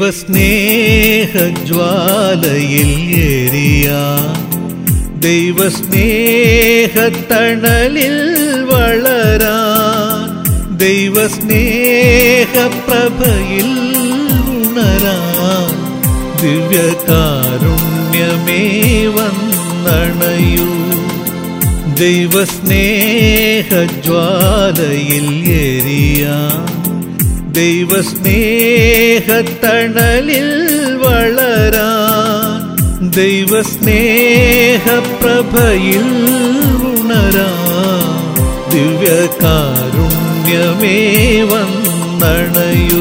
ദൈവസ്നേഹജ്വാലയിൽ എരിയാൻ, ദൈവസ്നേഹത്തണലിൽ വളരാൻ, ദൈവസ്നേഹപ്രഭയിൽ ഉണരാൻ, ദിവ്യകാരുണ്യമേ വന്നണയൂ. ദൈവസ്നേഹജ്വാലയിൽ എരിയാൻ, ദൈവസ്നേഹത്തണലിൽ വളരാൻ, ദൈവസ്നേഹപ്രഭയിൽ ഉണരാൻ, ദിവ്യകാരുണ്യമേ വന്നണയൂ.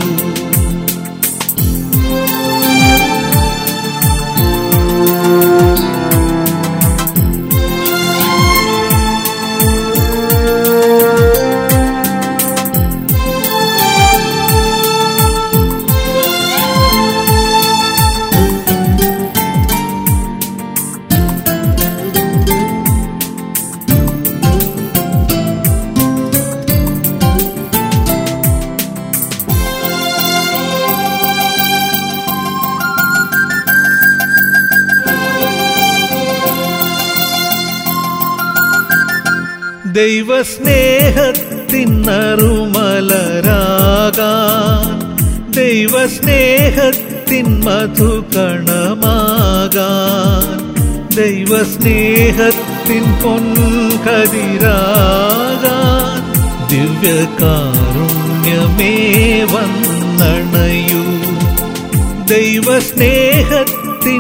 ദൈവസ്നേഹത്തിൻ നറുമലരാകാൻ, ദൈവസ്നേഹത്തിൻ മധുകണമാകാൻ, ദൈവസ്നേഹത്തിൻ പൊൻകതിരാകാൻ, ദിവ്യകാരുണ്യമേ വന്നണയൂ. ദൈവസ്നേഹത്തിൻ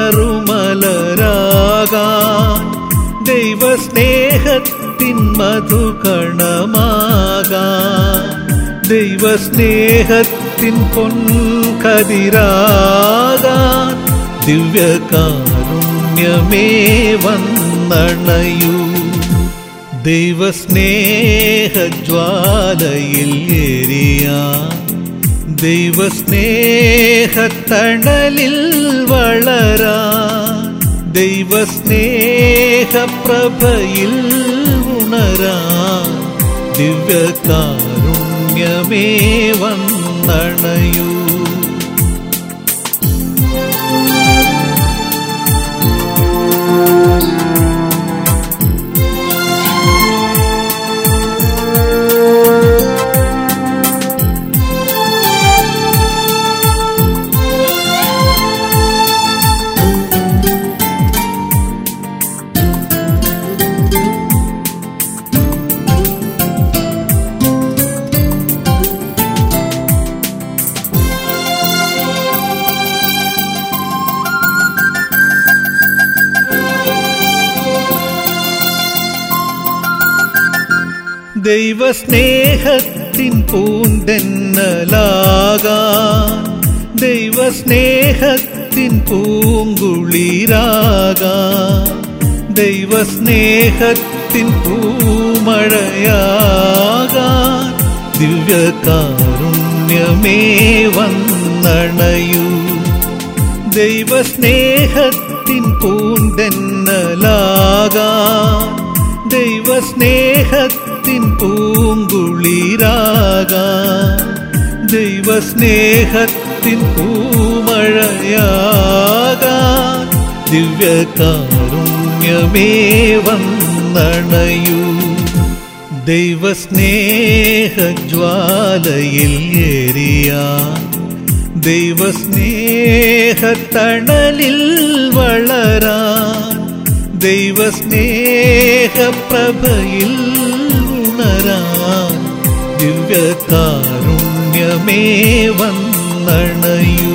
നറുമലരാകാൻ, ദൈവസ്നേഹത്തിൻ മധുകണമാകാൻ, ദൈവസ്നേഹത്തിൻ പൊൻകതിരാകാൻ, ദിവ്യകാരുണ്യമേ വന്നണയൂ. ദൈവസ്നേഹജ്വാലയിൽ എരിയാൻ, ദൈവസ്നേഹത്തണലിൽ വളരാൻ, ദൈവസ്നേഹപ്രഭയിൽ ഉണരാൻ, ദിവ്യകാരുണ്യമേ വന്നണയൂ. ദൈവസ്നേഹത്തിൻ പൂന്തെന്നലാകാൻ, ദൈവസ്നേഹത്തിൻ പൂങ്കുളിരാകാൻ, ദൈവസ്നേഹത്തിൻ പൂമഴയാകാൻ, ദിവ്യകാരുണ്യമേ വന്നണയൂ. ദൈവസ്നേഹത്തിൻ പൂന്തെന്നലാകാൻ, ദൈവസ്നേഹത്തിൻ പൂങ്കുളിരാകാൻ, ദൈവസ്നേഹത്തിൻ പൂമഴയാകാൻ, ദിവ്യകാരുണ്യമേ വന്നണയൂ. ദൈവസ്നേഹജ്വാലയിൽ എരിയാൻ, ദൈവസ്നേഹത്തണലിൽ വളരാൻ, ദൈവസ്നേഹപ്രഭയിൽ ഉണരാൻ, ദിവ്യകാരുണ്യമേ വന്നണയൂ.